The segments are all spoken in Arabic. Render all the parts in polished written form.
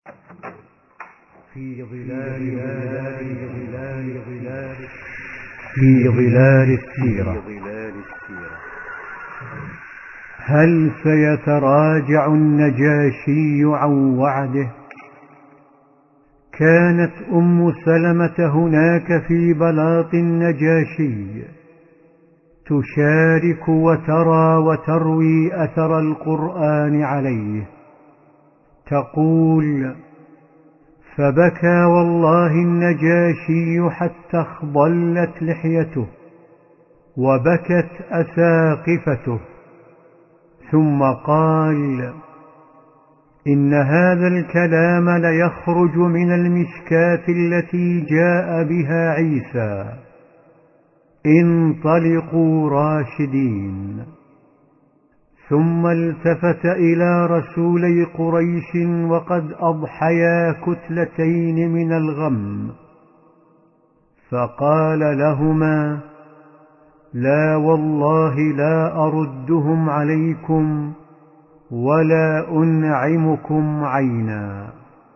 في ظلال السيرة. هل سيتراجع النجاشي عن وعده؟ كانت سلمة هناك في بلاط النجاشي تشارك وترى وتروي أثر القرآن عليه. تقول: فبكى والله النجاشي حتى اخضلت لحيته وبكت أساقفته، ثم قال: إن هذا الكلام ليخرج من المشكاة التي جاء بها عيسى، انطلقوا راشدين. ثم التفت إلى رسولي قريش وقد أضحيا كتلتين من الغم، فقال لهما: لا والله لا أردهم عليكم ولا أنعمكم عينا.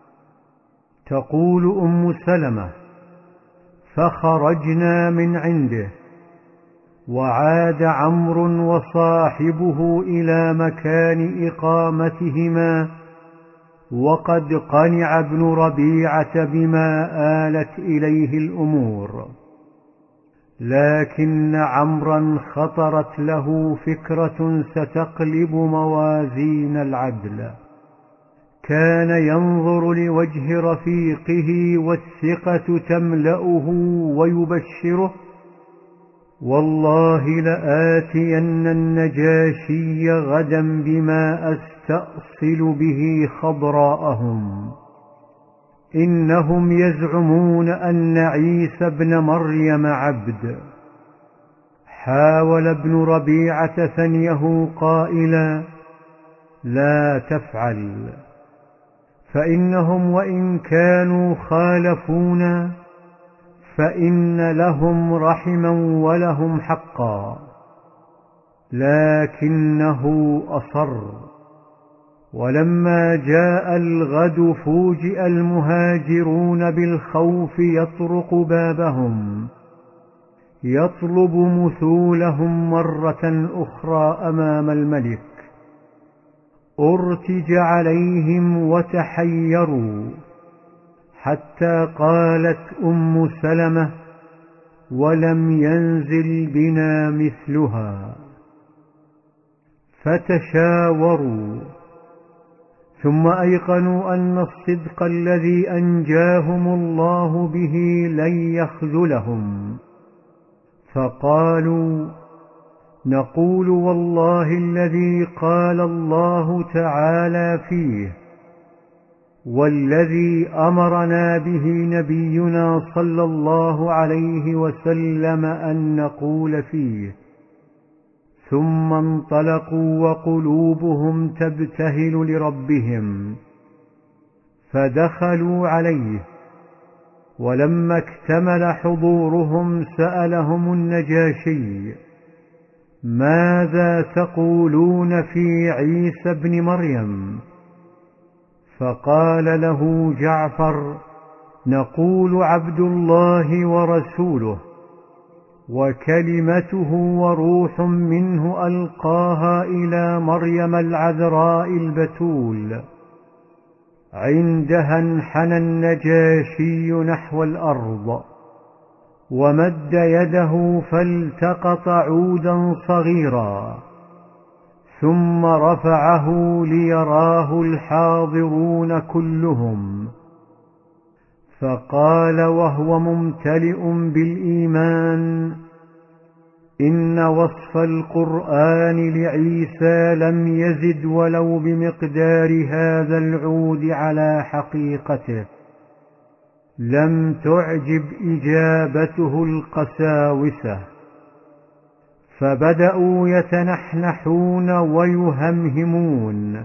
تقول سلمة: فخرجنا من عنده، وعاد عمرو وصاحبه إلى مكان إقامتهما، وقد قنع ابن ربيعة بما آلت إليه الأمور، لكن عمرا خطرت له فكرة ستقلب موازين العدل. كان ينظر لوجه رفيقه والثقة تملأه ويبشره: والله لآتين النجاشي غدا بما أستأصل به خضراءهم، إنهم يزعمون أن عيسى ابن مريم عبد. حاول ابن ربيعة ثنيه قائلا: لا تفعل، فإنهم وإن كانوا خالفونا فإن لهم رحما ولهم حقا. لكنه أصر، ولما جاء الغد فوجئ المهاجرون بالخوف يطرق بابهم يطلب مثولهم مرة أخرى أمام الملك. أرتج عليهم وتحيروا، حتى قالت سلمة: ولم ينزل بنا مثلها. فتشاوروا، ثم أيقنوا أن الصدق الذي أنجاهم الله به لن يخذلهم، فقالوا: نقول والله الذي قال الله تعالى فيه، والذي أمرنا به نبينا صلى الله عليه وسلم أن نقول فيه. ثم انطلقوا وقلوبهم تبتهل لربهم، فدخلوا عليه، ولما اكتمل حضورهم سألهم النجاشي: ماذا تقولون في عيسى ابن مريم؟ فقال له جعفر: نقول عبد الله ورسوله، وكلمته وروح منه ألقاها إلى مريم العذراء البتول. عندها انحنى النجاشي نحو الأرض، ومد يده فالتقط عودا صغيرا، ثم رفعه ليراه الحاضرون كلهم، فقال وهو ممتلئ بالإيمان: إن وصف القرآن لعيسى لم يزد ولو بمقدار هذا العود على حقيقته. لم تعجب إجابته القساوسة، فبدأوا يتنحنحون ويهمهمون،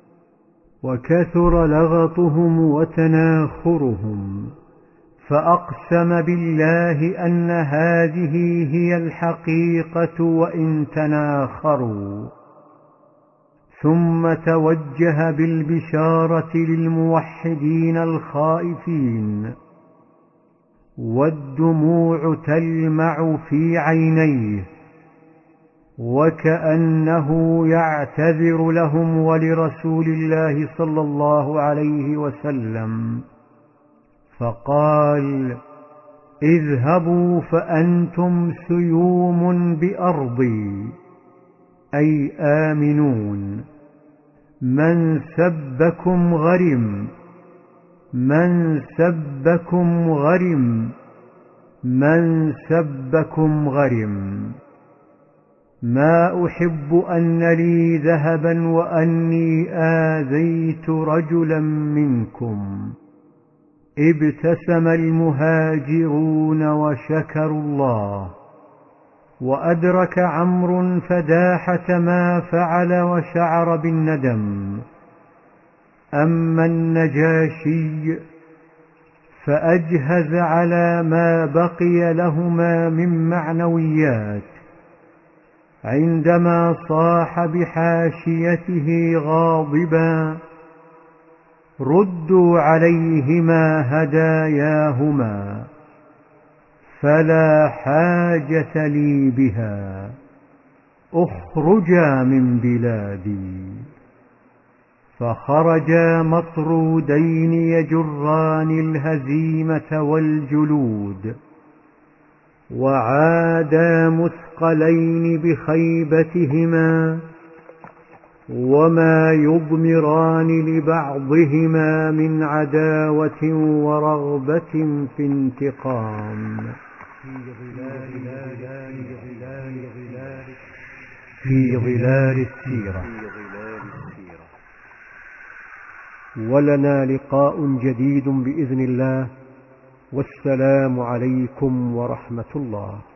وكثر لغطهم وتناخرهم، فأقسم بالله أن هذه هي الحقيقة وإن تناخروا. ثم توجه بالبشارة للموحدين الخائفين، والدموع تلمع في عينيه، وكأنه يعتذر لهم ولرسول الله صلى الله عليه وسلم، فقال: اذهبوا فأنتم سيوم بأرضي، أي آمنون. من سبكم غرم، من سبكم غرم، من سبكم غرم. ما أحب أن لي ذهبا وأني آذيت رجلا منكم. ابتسم المهاجرون وشكروا الله، وأدرك عمرو فداحة ما فعل وشعر بالندم. أما النجاشي فأجهز على ما بقي لهما من معنويات عندما صاح بحاشيته غاضبا: ردوا عليهما هداياهما، فلا حاجة لي بها، اخرجا من بلادي. فخرجا مطرودين يجران الهزيمة والجلود، وعادا مثقلين بخيبتهما، وما يضمران لبعضهما من عداوة ورغبة في انتقام. في ظلال السيرة. ولنا لقاء جديد بإذن الله، والسلام عليكم ورحمة الله.